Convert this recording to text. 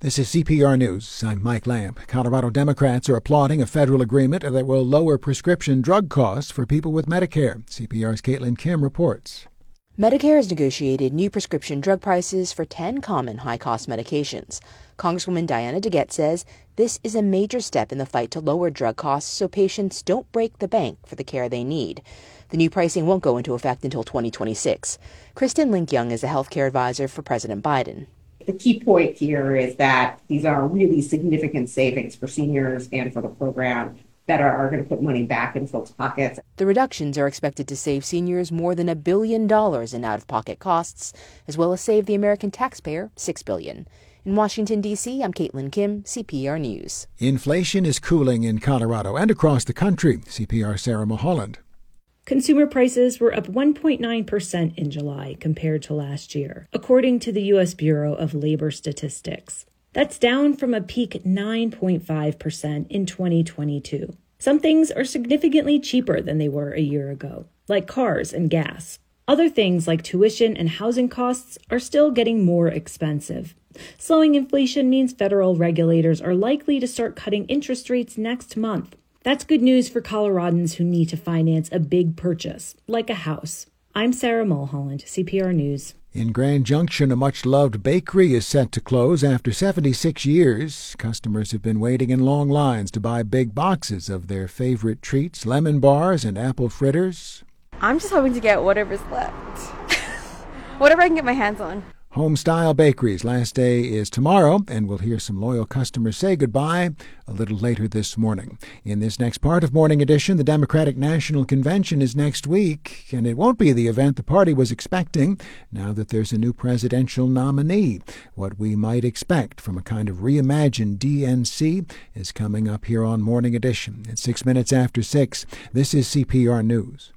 This is CPR News. I'm Mike Lamb. Colorado Democrats are applauding a federal agreement that will lower prescription drug costs for people with Medicare. CPR's Caitlin Kim reports. Medicare has negotiated new prescription drug prices for 10 common high-cost medications. Congresswoman Diana DeGette says this is a major step in the fight to lower drug costs so patients don't break the bank for the care they need. The new pricing won't go into effect until 2026. Kristen Link-Young is a healthcare advisor for President Biden. The key point here is that these are really significant savings for seniors and for the program that are going to put money back in folks' pockets. The reductions are expected to save seniors more than $1 billion in out-of-pocket costs, as well as save the American taxpayer $6 billion. In Washington, D.C., I'm Caitlin Kim, CPR News. Inflation is cooling in Colorado and across the country. CPR's Sarah Mulholland. Consumer prices were up 1.9% in July compared to last year, according to the U.S. Bureau of Labor Statistics. That's down from a peak 9.5% in 2022. Some things are significantly cheaper than they were a year ago, like cars and gas. Other things like tuition and housing costs are still getting more expensive. Slowing inflation means federal regulators are likely to start cutting interest rates next month. That's good news for Coloradans who need to finance a big purchase, like a house. I'm Sarah Mulholland, CPR News. In Grand Junction, a much-loved bakery is set to close after 76 years. Customers have been waiting in long lines to buy big boxes of their favorite treats, lemon bars and apple fritters. I'm just hoping to get whatever's left. Whatever I can get my hands on. Home-style bakeries' last day is tomorrow, and we'll hear some loyal customers say goodbye a little later this morning. In this next part of Morning Edition, the Democratic National Convention is next week, and it won't be the event the party was expecting now that there's a new presidential nominee. What we might expect from a kind of reimagined DNC is coming up here on Morning Edition. At 6 minutes after 6, this is CPR News.